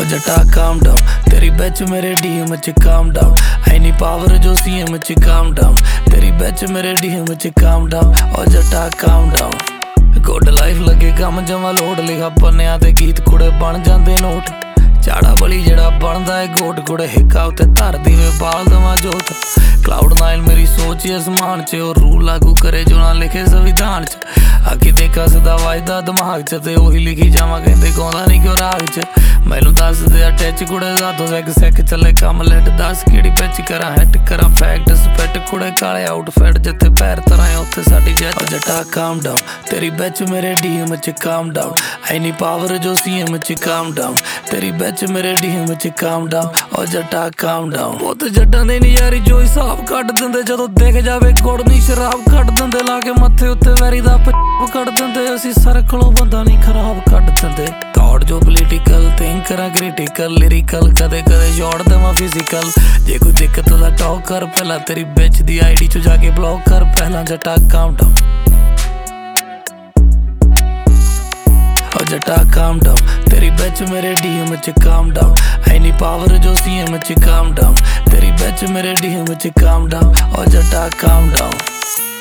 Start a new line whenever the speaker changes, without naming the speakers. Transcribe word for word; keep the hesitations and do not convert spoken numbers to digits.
ओ जटा calm down तेरी batch मेरे डीएम च काम डाउन है नी पावर जो सीएम च काम डाउन तेरी बैच मेरे डीएम च काम डाउन ओ जटा काम डाउन गुड लाइफ लगे कम जमा लोड लिखा पन्निया ते गीत कुड़े बन जांदे नोट चाड़ा बली जड़ा बनदा है गोट कुड़े हिक्का उत्ते धर दी वे बाल दवा जोत क्लाउड नाइन मेरी सोच आसमान च और रूल लागू करे जो ना लिखे संविधान च आखी देखा सदा वायदा दिमाग च ते ओही लिखी जावा कहंदे गौंदा नहीं क्यों राग च मैनू दस दे अटैच कुड़े दादो सैक सैक चले कम लेट दस किहड़ी पिच करा हैट करा फैक्ट स्पैट कुड़े काले आउटफिट जिथे पैर तराए उत्थे साडी जैत जटा काम डाउन तेरी बैच मेरे डीएम च काम डाउन है नी पावर जो सीएम च काम डाउन तेरी बैच मेरे डीएम च काम डाउन ओ जटा काम डाउन बहुत जट्टां दे नज़ारे जो हिसाब कट दिंदे जदों देख जावे गुड़ नी शराब कट दिंदे ला के मत्थे उत्ते वैरी दा कट दिंदे असीं सर्कलों बंदा नहीं खराब कट दिंदे थॉट जो पोलीटिकल थिंक करा क्रिटिकल लिरिकल कदे कदे जोड़ देवां फिजिकल जे कोई दिक्कत दा टॉक कर पहला तेरी बिच दी आईडी चो जाके ब्लॉक कर पहला जटा काम डाउन ओ जटा काम डाउन तेरी बैच मेरे डीएम च काम डाउन है नी पावर जो सीएम च काम डाउन तेरी बैच मेरे डीएम च काम डाउन ओ जटा काम डाउन